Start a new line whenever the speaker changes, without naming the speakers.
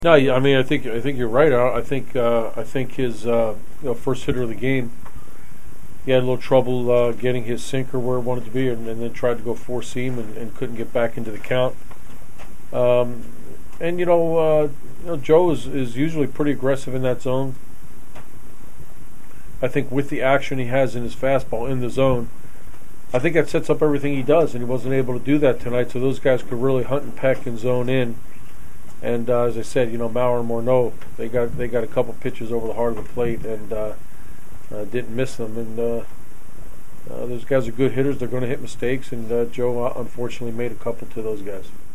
No, I mean, I think you're right. I think his first hitter of the game, he had a little trouble getting his sinker where it wanted to be, and then tried to go four seam and couldn't get back into the count. And Joe is usually pretty aggressive in that zone. I think with the action he has in his fastball in the zone, I think that sets up everything he does, and he wasn't able to do that tonight. So those guys could really hunt and peck and zone in. And as I said, Mauer and Morneau, they got a couple pitches over the heart of the plate and didn't miss them. And those guys are good hitters. They're going to hit mistakes, and Joe unfortunately made a couple to those guys.